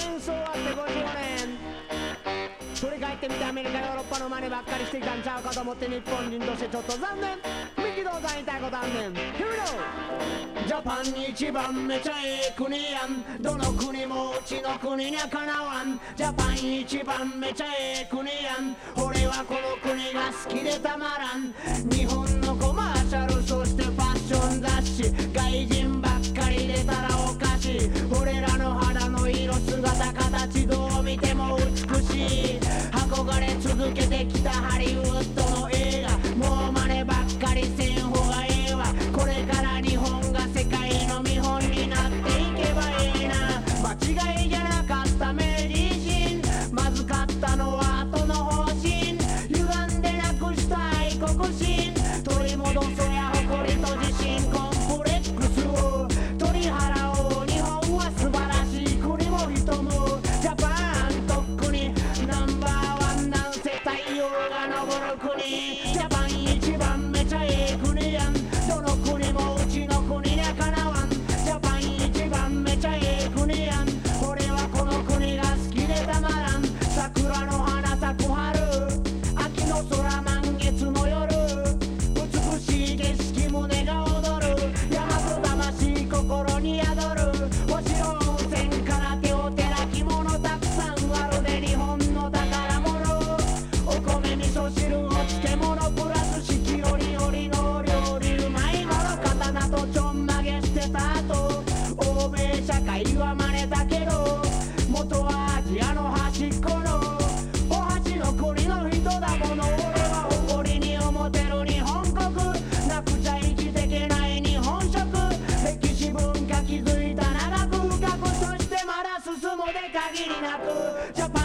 戦争終わって55年振り返ってみてアメリカヨーロッパの真似ばっかりしてきたんちゃうかと思って日本人としてちょっと残念。ミキドーさん言いたいことあんねん。 Here we go。 ジャパン一番めちゃええ国やん。どの国もうちの国にゃかなわん。ジャパン一番めちゃええ国やん。俺はこの国が好きでたまらん。日本のコマーシャルそしてファッション雑誌外人ばっかり出たらおかしい。俺らの肌の色姿形どう見ても美しい。憧れ続けてきたハリウッドの映画もう真似ばっかりせん方がええわ。これから日本が世界の見本になっていけばええな。間違いじゃなかった明治維新まずかったのは後の方針。歪んでなくした愛国心取り戻そうや誇りと自信コンプレックスを取り払おう。日本は素晴らしい国も人もジャパンとっくにナンバーワンなんせ太陽が昇る国。ジャパン一番めちゃええ国やん。どの国もうちの国にゃかなわん。ジャパン一番めちゃええ国やん。俺はこの国が好きでたまらん。桜の花咲く春秋の空満月の夜美しい景色胸が踊る。山と魂心に宿る星の温泉から手を照ら着物たくさんあるで日本の宝物。お米味噌汁お漬物プラス四季折々の料理うまいもの刀とちょんまげしてた後欧米社会は真似たけど元はアジアの端っこのお箸の国の人だもの。俺は誇りに思てる日本国なくちゃ生きてけない日本食。歴史文化築いた長く深くそしてまだ進むで限りなくジャパン